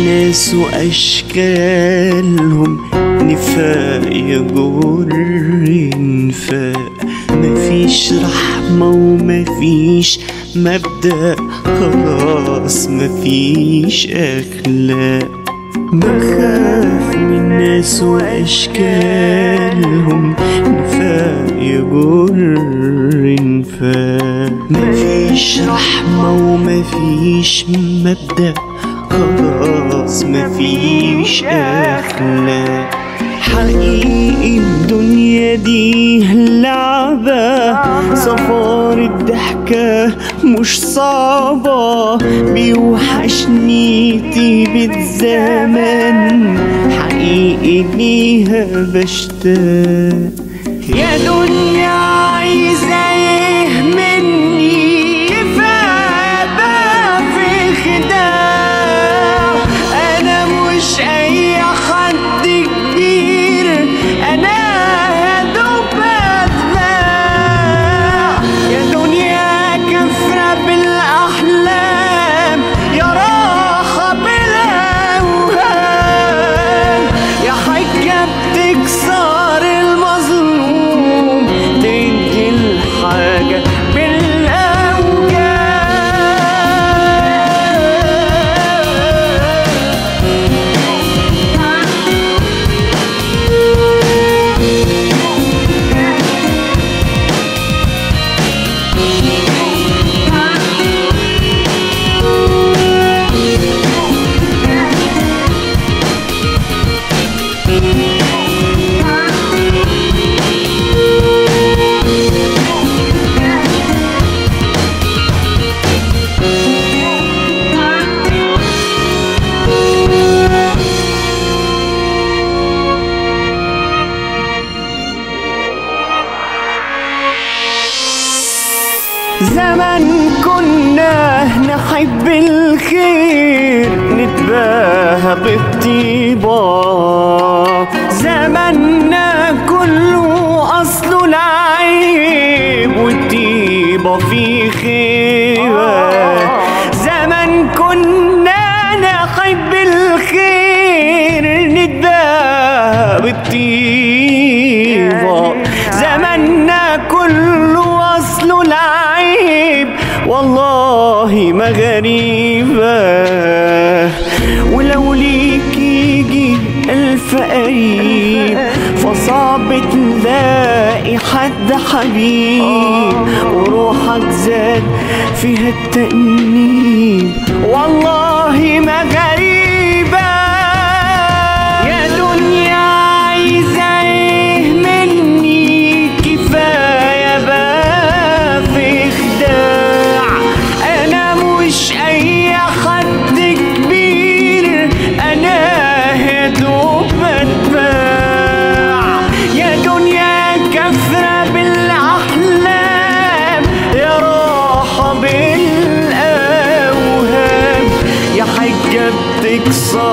ناس وأشكالهم نفاق يجر نفاق. مفيش رحمة ومفيش مبدأ، خلاص مفيش أخلاق. بخاف من ناس وأشكالهم نفاق يجر نفاق. مفيش رحمة ومفيش مبدأ، خلاص مفيش أخلاق. حقيقي الدنيا دي لعبة، صفار الضحكة مش صعبة. بيوحشني طيبة زمان، حقيقي ليها بشتاق. يا دنيا عايزة ايه مني؟ كفاية بقى في خداع. أنا مش أي حد كبير، أنا هدوب أتباع. يا دنيا كفرة بالأحلام، يا راحة بالأوهام. يا حاجة بتكسر المظلوم، تدي الحاجة زمان كنا نحب الخير، نتباهى بالطيبة. زماننا كله أصله العيب، والطيبة في خيبة. زمان كنا نحب الخير، نتباهى بالطيبة. زماننا كله أصله العيب، والله ما غريبة. ولو ليك يجي ألف قريب، فصعب تلاقي حد حبيب. وروحك زاد فيها التأنيب، والله ما غريبة. يا دنيا عايزة ايه مني؟ كفاية بقى في خداع. أنا مش أي حد كبير، أنا هدوب أتباع. يا دنيا كفرة بالأحلام، يا راحة بالأوهام. يا حاجة بتكسر